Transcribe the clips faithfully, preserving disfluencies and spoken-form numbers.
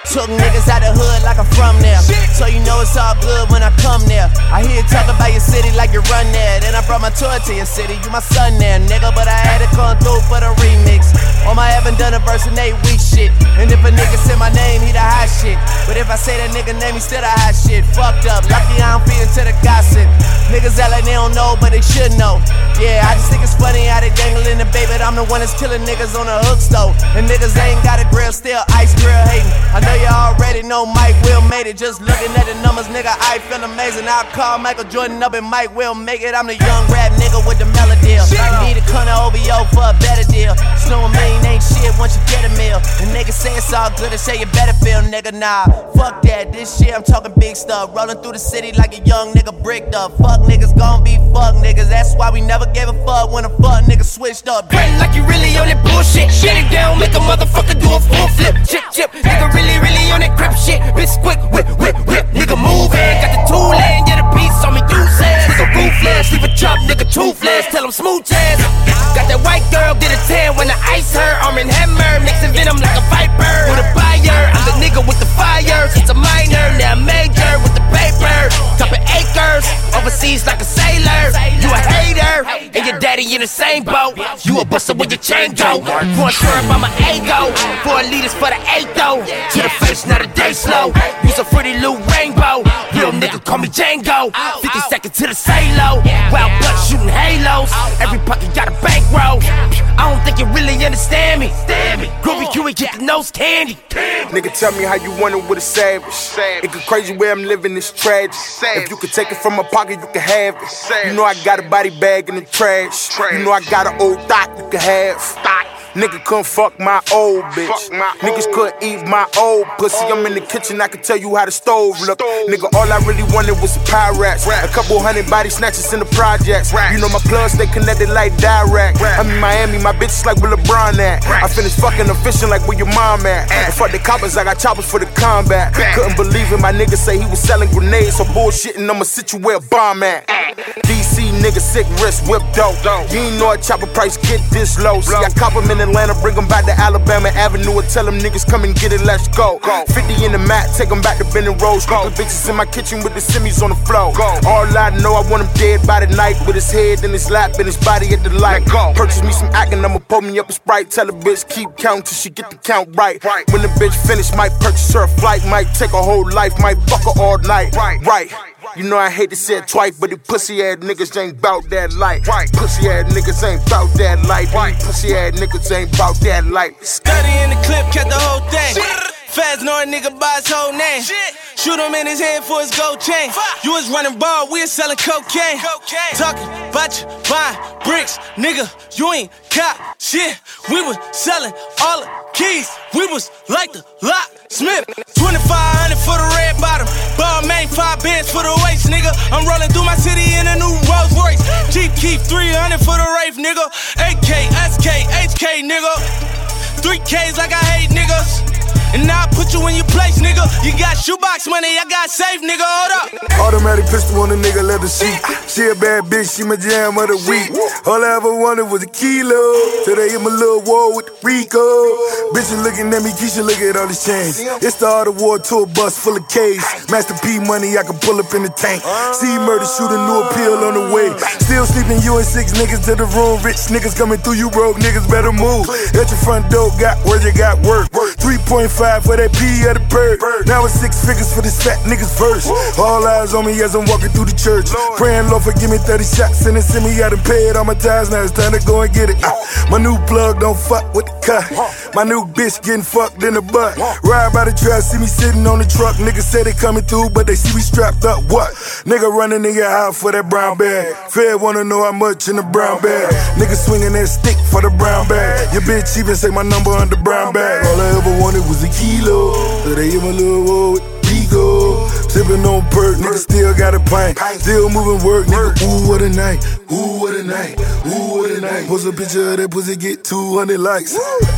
Took niggas out the hood like I'm from there. So you know it's all good when I come there. I hear you talk about your city like you run there. Then I brought my tour to your city, you my son there, nigga. But I had to come through for the remix. On my haven't done a verse in eight weeks shit. And if a nigga say my name, he the hot shit. But if I say that nigga name, he still the hot shit. Fucked up, lucky I don't feed into the gossip. Niggas act like they don't know, but they should know. Yeah, I just think it's funny how they dangling the baby. I'm the one that's killing niggas on the hook stove. And niggas ain't got a grill, still ice grill hating. I know you already know Mike Will made it. Just looking at the numbers, nigga, I feel amazing. I'll call Michael Jordan up and Mike Will make it. I'm the young rap nigga with the melody. You need a corner O V O for a better deal. Snow a million ain't shit once you get a meal. And niggas say it's all good and say you better feel, nigga. Nah, fuck that. This shit, I'm talking big stuff. Rolling through the city like a young nigga bricked up. Fuck niggas gon' be fuck niggas. That's why we never gave a fuck when a fuck nigga switched up. Brain like you really on that bullshit. Shut it down, make a motherfucker do a full flip. Chip, chip, nigga really, really on that grip shit. Bitch, quick, whip, whip, whip. Nigga moving, got the tool in, get a piece on me, you said. Nigga ruthless, leave a chop, nigga toothless. Tell him smooth jazz. Got that white girl, get a tan when the ice her. Arm and hammer, mixing venom like a viper. With a buyer, I'm the nigga with the fire. Since a minor, now major with the paper. Dropping acres, overseas like a sailor. You a hater, and your daddy in the same boat. You a buster with your chain go. Pouring syrup on my ego. Four liters for the eight though. To the face, not a day slow. Use a pretty little rainbow. Real nigga call me Django. fifty seconds to the salo. Wild blood shooting halos. Every pocket got a bankroll. I don't think you really understand me. Groovy Q, get the nose candy. Nigga, tell me how you want it with a savage. It get crazy where I'm living, it's tragic. If you could take it from my pocket, you can have it. You know I got a body bag in the trash. You know I got an old thought you can have. Nigga couldn't fuck my old bitch. My Niggas old. couldn't eat my old pussy. I'm in the kitchen, I can tell you how the stove look. Stove. Nigga, all I really wanted was some pirates. A couple hundred body snatchers in the projects. Rats. You know my plugs, they connected like direct. Rats. I'm in Miami, my bitch is like where LeBron at. Rats. I finished fucking and fishing like where your mom at. And fuck the coppers, I got choppers for the combat. Back. Couldn't believe it, my nigga say he was selling grenades. So bullshitting, I'ma sit you where a bomb at. D C nigga, sick wrist, whip dope. You ain't know a chopper price get this low. See, I cop him in Atlanta, bring them back to Alabama Avenue and tell them niggas come and get it, let's go. go. fifty in the mat, take them back to Benton Road. Couple bitches in my kitchen with the semis on the floor. Go. All I know, I want him dead by the night with his head in his lap and his body at the light. Go. Purchase me some actin', I'ma pull me up a Sprite. Tell the bitch keep counting till she get the count right. right. When the bitch finish, might purchase her a flight. Might take a whole life, might fuck her all night. Right. right. You know I hate to say it twice, but the pussy ass niggas ain't bout that life. Right. Pussy ass niggas ain't bout that life. Right. Pussy ass niggas ain't bout that life. Study in the clip, cut the whole thing. Fast know a nigga by his whole name. Shit. Shoot him in his head for his gold chain. Fuck. You was running ball, we was selling cocaine. cocaine. Talking about you buying bricks, nigga, you ain't cop shit. We was selling all the keys. We was like the locksmith. twenty-five hundred for the red bottom. Ball main, five bands for the waist, nigga. I'm rolling through my city in a new Rolls Royce. Jeep keep three hundred for the Wraith, nigga. A K, S K, H K, nigga. Three K's like I hate niggas. And now I put you in your place, nigga. You got shoebox money, I got safe, nigga. Hold up. Automatic pistol on the nigga, leather seat. She a bad bitch, she my jam of the week. All I ever wanted was a kilo. Today in my little war with the Rico. Bitches looking at me, Keisha, look at all this change. It's the Art of War tour bus full of K's. Master P money, I can pull up in the tank. See murder, shoot a new appeal on the way. Still sleeping, you and six niggas to the room. Rich niggas coming through, you broke niggas better move. At your front door, got where you got work. three point five for that P of the bird. Now it's six figures for this fat niggas verse. All eyes on me as I'm walking through the church. Praying, Lord, forgive me thirty shots and then send me out and pay it all my ties. Now it's time to go and get it. Uh, my new plug don't fuck with the cut. My new bitch getting fucked in the butt. Ride by the track, see me sitting on the truck. Niggas say they coming through, but they see me strapped up. What? Nigga running in your house for that brown bag. Fed wanna know how much in the brown bag. Nigga swinging that stick for the brown bag. Your bitch even say my number on the brown bag. All I ever wanted was a kilo. So they in my little road with Rigo. Sippin' on perk, nigga still got a pint. Still moving work, nigga. Ooh, what a night. Ooh, what a night. Ooh, what a night. Post a picture of that pussy, get two hundred likes.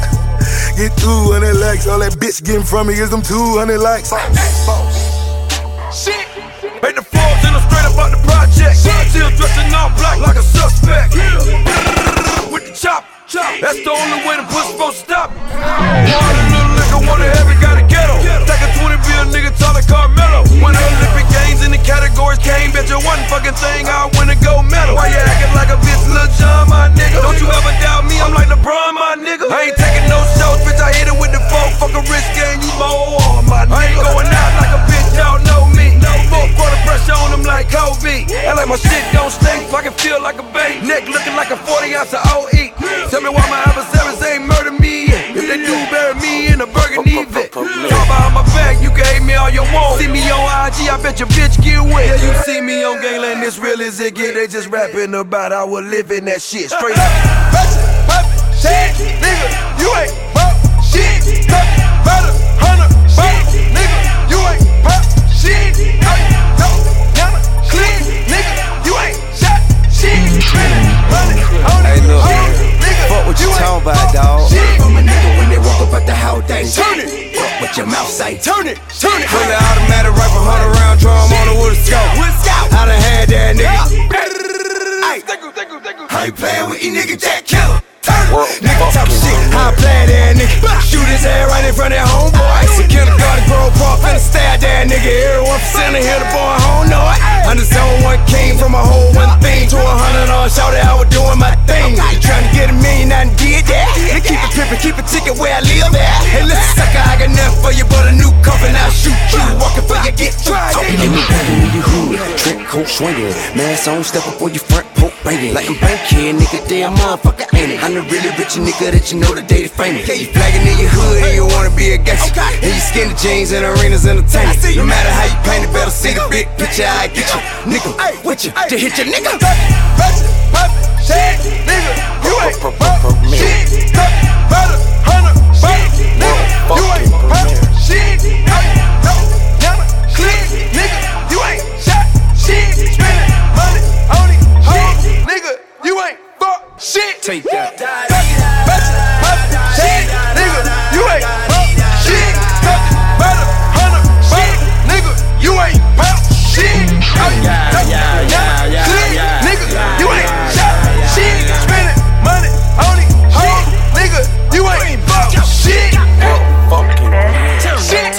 Get two hundred likes. All that bitch getting from me is them two hundred likes. Shit. Make the floors and I'm straight up out the project. Still dressing all black like a suspect. With the chop. That's the only way the pussy supposed to stop. Want a little liquor, want a heavy, gotta get 'em. Take a you ever doubt me, I'm like LeBron, my nigga. I ain't taking no shows, bitch, I hit it with the phone. Fuck a wrist game, you more on my nigga. I ain't going out like a bitch, y'all know me. No more for the pressure on them like Kobe. I like my shit don't stink, I can feel like a babe. Neck looking like a forty ounce of O E. Tell me why my adversaries ain't murder me. If they do, bury me in a burgundy Vic. Talk behind my back, you can hate me all you want. See me on I G, I bet your bitch get wet. Yeah, you see me on Gangland, this real as it get. They just rapping about I was living that shit straight up. Shit, nigga, you ain't pop shit. About a hundred bottles, nigga, you ain't pop shit. No, no, never click, nigga, you ain't shot shit. Spending money on it, nigga. Fuck what you talking about, dawg. I'm a nigga when they walk up at the house, they turn it. Fuck what your mouth say. Turn it, turn it. Pull the automatic rifle, hundred round drum on it with a scout. I done had that nigga. I ain't playing with you, nigga, Jack Killer. Nigga talk shit, I play that nigga. Shoot his head right in front of that homeboy. It's a kindergarten Grove Park, finna stare at that nigga. Everyone percent of here, the boy, I don't know it. I'm the zone one king from a whole one thing to a hundred on shout I was doing my thing. Trying to get a million, I done did that. They keep it pimpin', keep a ticket where I live at. Hey, listen, sucker, I got nothing for you but a new coffin. I'll shoot you, walking for you, get you. Talking in the back in your hood, trick coat swinging. Mask on, step up on your front, poke banging. Like I'm bank here, nigga, damn motherfucker, ain't it? I'm the really rich nigga that you know the day they famous. You flagging in your hood and you wanna be a gangster. And you skinny jeans and arenas entertainment. No matter how you paint it, better see the big picture I get you. Nigga, with you, to hit your nigga. Shit, nigga, you ain't pop shit. About a hundred bottles, nigga, you ain't pop shit. No, no, never click, nigga, you ain't shot shit. Spending money on it, hoes, nigga, you ain't fuck shit. Take that. Shit, nigga, you ain't pop shit. About a hundred bottles, nigga, you ain't pop shit. No, no, never click, nigga, you ain't shot shit. Spending money on it, hoes, nigga, you ain't fuck shit. Shit,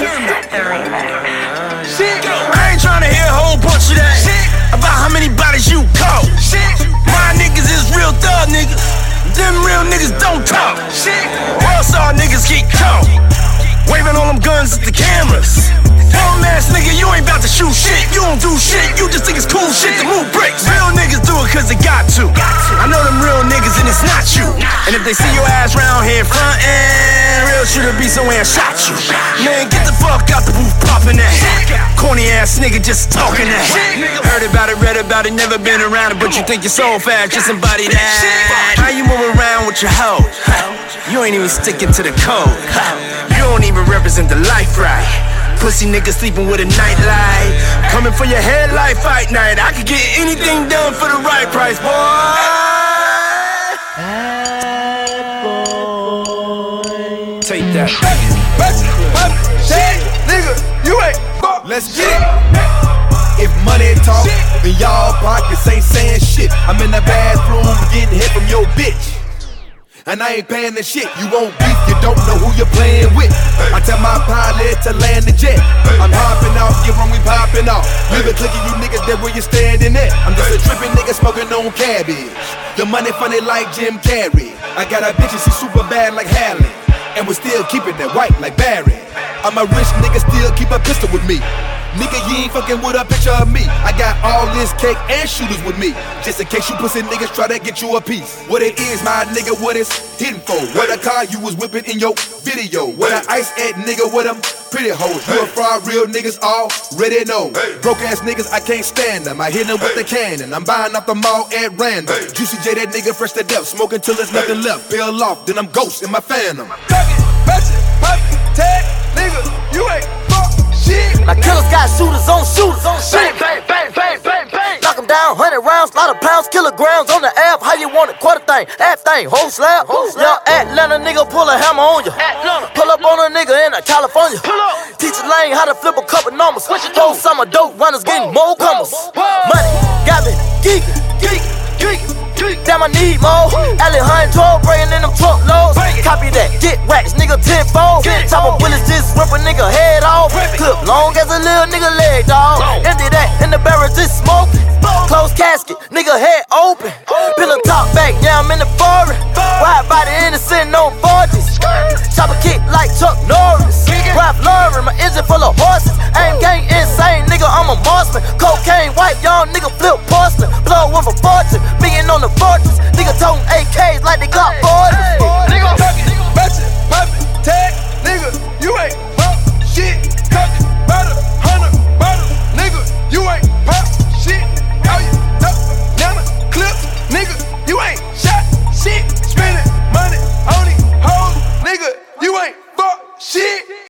shit. I ain't tryna hear a whole bunch of that shit about how many bodies you caught. Shit, my niggas is real thug niggas. Them real niggas don't talk. Shit, world star niggas get caught. Waving all them guns at the cameras. Bum ass nigga, you ain't about to shoot shit. You don't do shit, you just think it's cool shit to move bricks. Real niggas do it cause they got to. I know them real niggas and it's not you. And if they see your ass round here frontin', real shit'll be somewhere and shot you. Man, get the fuck out the booth poppin' that. Corny ass nigga just talking that. Heard about it, read about it, never been around it, but you think you're so fast, just somebody that. How you move around with your hoe? You ain't even sticking to the code. You don't even represent the life right. Pussy nigga sleeping with a nightlight. Coming for your headlight fight night. I could get anything done for the right price, boy. Take that. Shit, nigga, you ain't fuck. Let's get it. If money talk, then y'all pockets ain't saying shit. I'm in the bathroom getting hit from your bitch. And I ain't paying the shit. You won't beef, you don't know who you're playing with. I tell my pilot to land the jet. I'm hopping off, you when we popping off. Leave it clicking, you niggas there where you standing at. I'm just a trippin' nigga smoking on cabbage. The money funny like Jim Carrey. I got a bitch and she super bad like Halle. And we still keeping that white like Barry. I'm a rich nigga, still keep a pistol with me. Nigga, you ain't fucking with a picture of me. I got all this cake and shooters with me. Just in case you pussy niggas try to get you a piece. What it is, my nigga, what it's hidden for. What a car you was whipping in your video. What a ice at nigga with them pretty hoes. You a fraud, real niggas already know. Broke ass niggas, I can't stand them. I hit them with the cannon. I'm buying off the mall at random. Juicy J, that nigga fresh to death. Smoking till there's nothing left. Peel off, then I'm ghost in my phantom. Tuckin', batchin', poppin', tag, nigga, you ain't fuck shit. Now killers got shooters on shooters on shit. Bang, bang, bang, bang, bang. Knock them down, hundred rounds, lot of pounds, kilograms on the app. How you want it? Quarter thing, half thing, whole slab. Young Atlanta nigga pull a hammer on you. Pull up on a nigga in California. Teach a lane how to flip a couple numbers. Whole summer dope runners getting more comers. Money got me geeking, geeking, geeking. Damn, I need more. Alejandro bringing in them truck loads. Copy that, get racks, nigga tenfold. Top of bullets, just rip a nigga head off. Clip long as a little nigga leg, dog. Empty that in the barrel, just smoke. Closed casket, nigga head open. Peel a top back. back, yeah, I'm in the foreign. Wide body innocent, no forges. Chopper kick like Chuck Norris. Ralph Lauren, my engine full of horses. Aim gang insane, nigga, I'm a marksman. Cocaine white, young nigga flip porcelain. Blow with a fortune, being on the fortress. Nigga toting A Ks like they got borders. Nigga, talking, ratchet, poppin', tag, nigga, you ain't pop shit. Talking about a hundred bottles, nigga, you ain't pop shit. How you talk, nana, clips, nigga, you ain't shot shit. Spending money on these hoes, nigga, you ain't fuck shit.